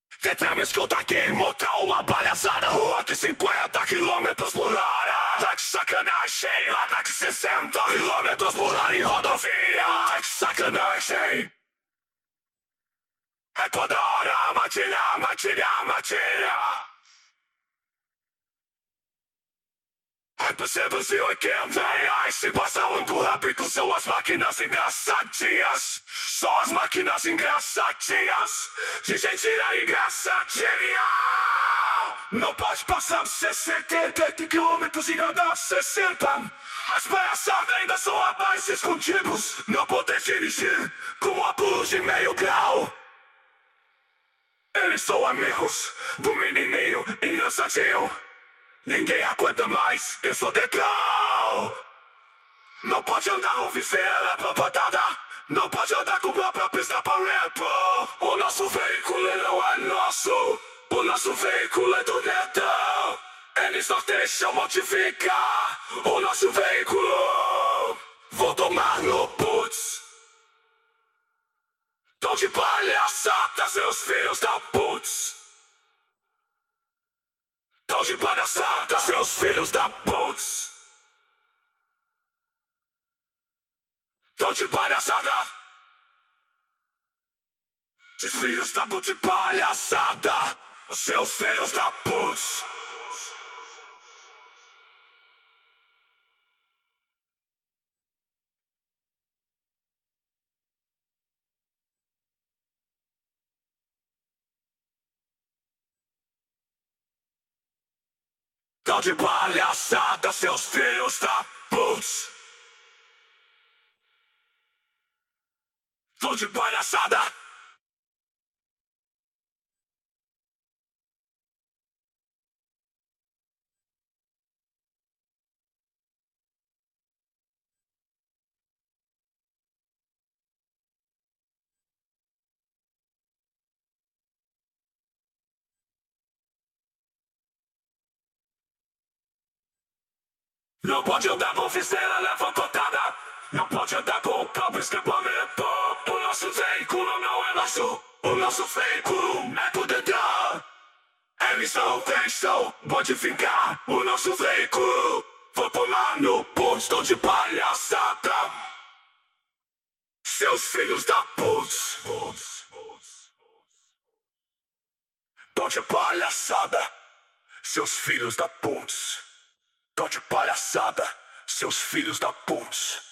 Tentamos escutar quem monta uma palhaçada. Rua de 50 quilômetros por hora. Tá de sacanagem, lá tá de 60 quilômetros por hora em rodovia. Tá de sacanagem. É toda hora, matilha, matilha, matilha. É por 180 reais. Se passa muito rápido, são as máquinas engraçadinhas. Só as máquinas engraçadinhas. De gente engraçadinha. Não pode passar 60 quilômetros e andar 60. As palhaçadas ainda são abaixo escondidos. Não poder dirigir com apuros de meio grau. Eles são amigos do menininho engraçadinho. Ninguém aguenta mais, eu sou degrau. Não pode andar com viseira pra patada. Não pode andar com a própria pista para repo. O nosso veículo não é nosso. O nosso veículo é do Netão. Eles não deixam modificar o nosso veículo. Vou tomar no putz. Tão de palhaçada, seus filhos da putz. Tão de palhaçada, seus filhos da putz. Tão de palhaçada. Seus filhos da putz de palhaçada. Seus filhos da putz. Tão de palhaçada, seus filhos da putz. Tão de palhaçada. Não pode andar com viseira levantada. Não pode andar com o próprio escapamento. O nosso veículo não é nosso. O nosso veículo é do Detran. Eles não deixam modificar o nosso veículo. Vou pular no posto de palhaçada. Seus filhos da putz. Tô de palhaçada. Seus filhos da putz. Tô de palhaçada, seus filhos da putz.